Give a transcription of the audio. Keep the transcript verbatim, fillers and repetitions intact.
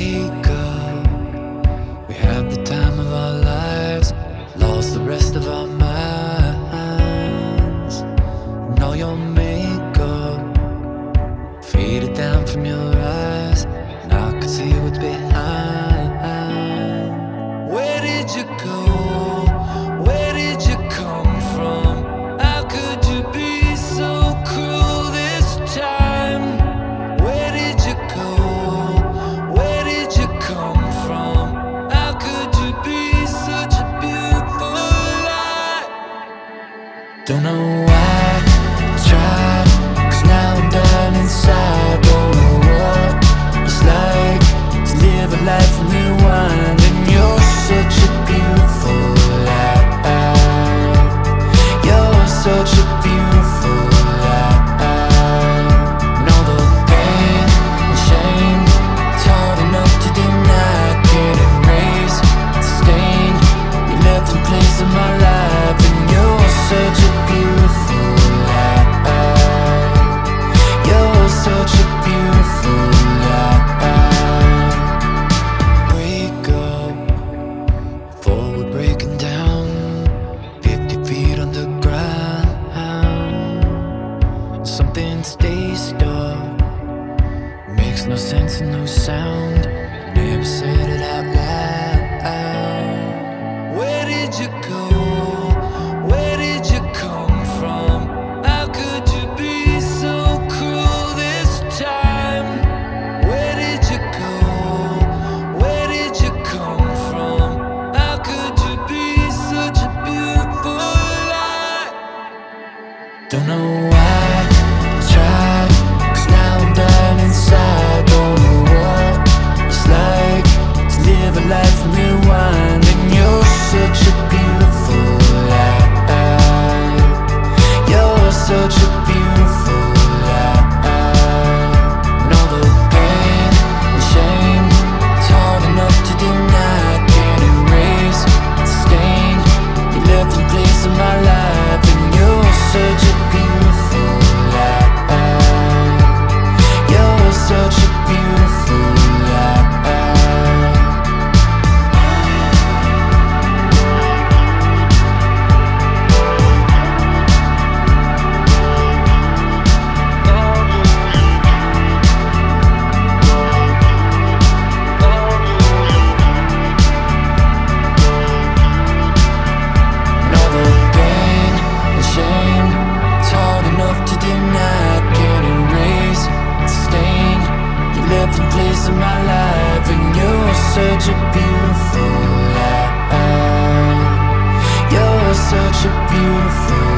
wake up, we had the time of our lives, lost the rest of our minds. And all your makeup faded down from your eyes, and I could see what's behind. Where did you go? Where did you come from? How could you be so cruel this time? Where did you go? Where did you come from? How could you be such a beautiful lie? Don't know why I tried, 'cause now I'm done inside. Don't know what it's like to live a life and rewind. And you're such a beautiful lie. You're such a beautiful lie. And all the pain and shame, it's hard enough to deny. Can't erase the stain you left in place in my life. And you're such a beautiful lie. You're such a beautiful lie. Wake up before we're breaking down, fifty feet underground. Something stays stuck, makes no sense and no sound. Never said it out loud. Where did you go? Where did you come from? How could you be so cruel this time? Where did you go? Where did you come from? How could you be such a beautiful lie? Don't know why I tried, 'cause now I'm done inside. Don't know what it's like to live a life and rewind. And you're such a beautiful lie. You're such a beautiful lie. And all the pain and shame, it's hard enough to deny. Can't erase the stain you left in place in my life. And you're such a beautiful lie. You're such a beautiful lie. And all the pain and shame, it's hard enough to deny. Can't erase the stain you left in place in my life. And you're such a beautiful lie. You're such a beautiful